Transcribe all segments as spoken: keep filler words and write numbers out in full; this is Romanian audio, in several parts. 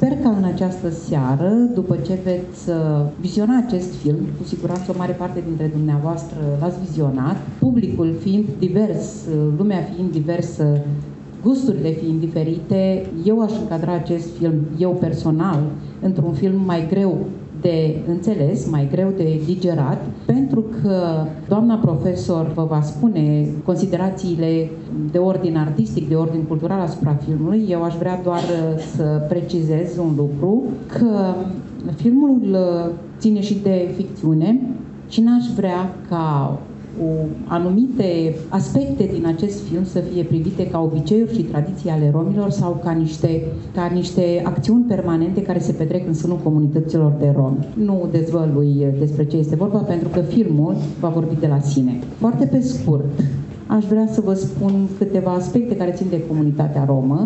Sper că în această seară, după ce veți viziona acest film, cu siguranță o mare parte dintre dumneavoastră l-ați vizionat, publicul fiind divers, lumea fiind diversă, gusturile fiind diferite, eu aș încadra acest film, eu personal, într-un film mai greu de înțeles, mai greu de digerat, pentru că doamna profesor vă va spune considerațiile de ordin artistic, de ordin cultural asupra filmului. Eu aș vrea doar să precizez un lucru, că filmul ține și de ficțiune și n-aș vrea ca anumite aspecte din acest film să fie privite ca obiceiuri și tradiții ale romilor sau ca niște, ca niște acțiuni permanente care se petrec în sânul comunităților de romi. Nu dezvălui despre ce este vorba, pentru că filmul va vorbi de la sine. Foarte pe scurt, aș vrea să vă spun câteva aspecte care țin de comunitatea romă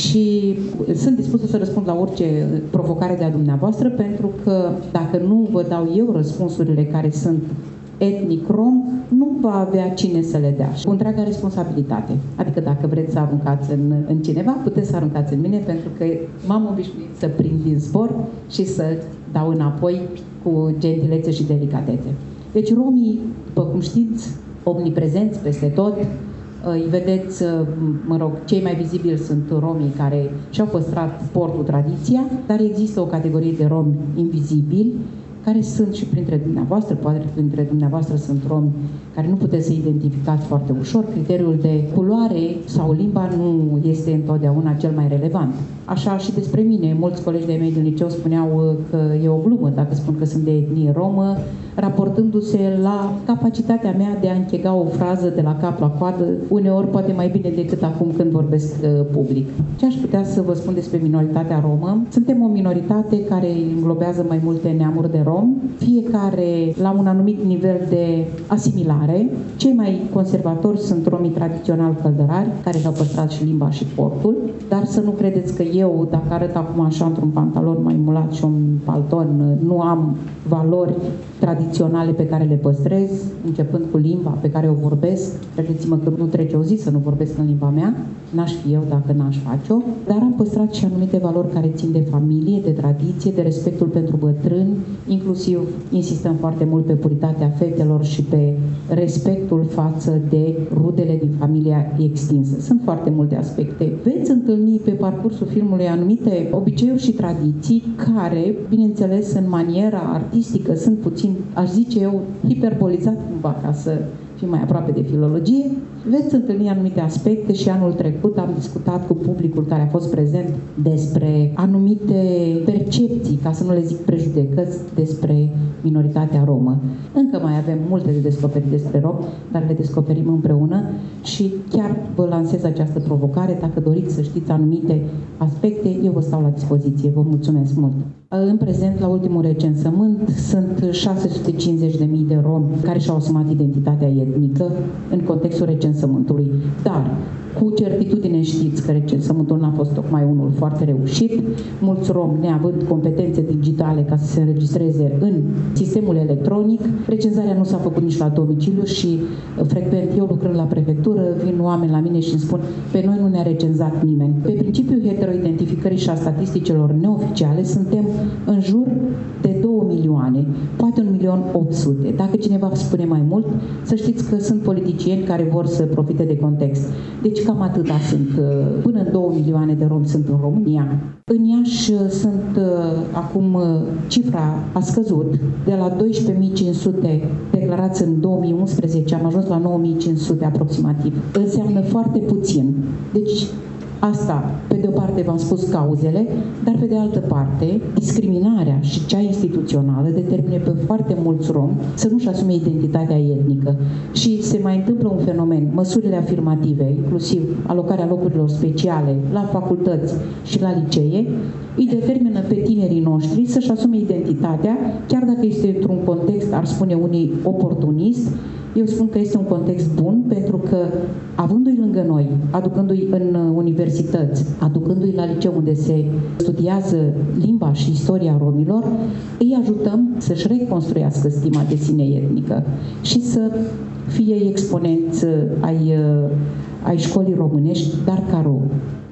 și sunt dispusă să răspund la orice provocare de a dumneavoastră, pentru că dacă nu vă dau eu răspunsurile care sunt etnic rom, nu va avea cine să le dea. Cu întreaga responsabilitate. Adică dacă vreți să aruncați în, în cineva, puteți să aruncați în mine, pentru că m-am obișnuit să prind din zbor și să dau înapoi cu gentilețe și delicatețe. Deci romii, după cum știți, omniprezenți peste tot, îi vedeți, mă rog, cei mai vizibili sunt romii care și-au păstrat sportul, tradiția, dar există o categorie de romi invizibili, care sunt și printre dumneavoastră, poate printre dumneavoastră sunt romi care nu puteți să identificați foarte ușor. Criteriul de culoare sau limba nu este întotdeauna cel mai relevant. Așa și despre mine, mulți colegi de-ai mei din liceu spuneau că e o glumă dacă spun că sunt de etnie romă, raportându-se la capacitatea mea de a închega o frază de la cap la coadă, uneori poate mai bine decât acum când vorbesc public. Ce aș putea să vă spun despre minoritatea romă? Suntem o minoritate care înglobează mai multe neamuri de romi, fiecare la un anumit nivel de asimilare. Cei mai conservatori sunt romii tradițional căldărari, care și-au păstrat și limba și portul, dar să nu credeți că eu, dacă arăt acum așa într-un pantalon mai mulat și un palton, nu am valori tradiționale pe care le păstrez, începând cu limba pe care o vorbesc. Credeți-mă că nu trece o zi să nu vorbesc în limba mea, n-aș fi eu dacă n-aș face-o, dar am păstrat și anumite valori care țin de familie, de tradiție, de respectul pentru bătrâni, inclusiv insistăm foarte mult pe puritatea fetelor și pe respectul față de rudele din familia extinsă. Sunt foarte multe aspecte. Veți întâlni pe parcursul filmului anumite obiceiuri și tradiții care, bineînțeles, în maniera artistică sunt puțin, aș zice eu, hiperbolizat cumva, ca să fim mai aproape de filologie. Veți întâlni anumite aspecte și anul trecut am discutat cu publicul care a fost prezent despre anumite percepții, ca să nu le zic prejudecăți, despre minoritatea romă. Încă mai avem multe de descoperit despre rom, dar le descoperim împreună și chiar vă lansez această provocare. Dacă doriți să știți anumite aspecte, eu vă stau la dispoziție. Vă mulțumesc mult! În prezent, la ultimul recensământ, sunt șase sute cincizeci de mii de romi care și-au asumat identitatea etnică în contextul recensământului. Dar, cu certitudine știți că recensământul n-a fost tocmai unul foarte reușit. Mulți romi, neavând competențe digitale ca să se înregistreze în sistemul electronic, recenzarea nu s-a făcut nici la domiciliu și frecvent eu, lucrând la prefectură, vin oameni la mine și îmi spun: pe noi nu ne-a recenzat nimeni. Pe principiul heteroidentificării și a statisticilor neoficiale suntem în jur de două milioane, poate un milion opt sute. Dacă cineva spune mai mult, să știți că sunt politicieni care vor să profite de context. Deci cam atâta sunt. Până în două milioane de romi sunt în România. În Iași sunt, acum cifra a scăzut, de la doisprezece mii cinci sute declarați în două mii unsprezece, am ajuns la nouă mii cinci sute aproximativ. Înseamnă foarte puțin. Deci asta, pe de o parte v-am spus cauzele, dar pe de altă parte, discriminarea și cea instituțională determină pe foarte mulți romi să nu-și asume identitatea etnică. Și se mai întâmplă un fenomen, măsurile afirmative, inclusiv alocarea locurilor speciale la facultăți și la licee, îi determină pe tinerii noștri să-și asume identitatea, chiar dacă este într-un context, ar spune unii, oportunist. Eu spun că este un context bun, pentru că, avându-i lângă noi, aducându-i în universități, aducându-i la liceu unde se studiază limba și istoria romilor, îi ajutăm să-și reconstruiască stima de sine etnică și să fie exponenți ai, ai școlii românești, dar ca rom.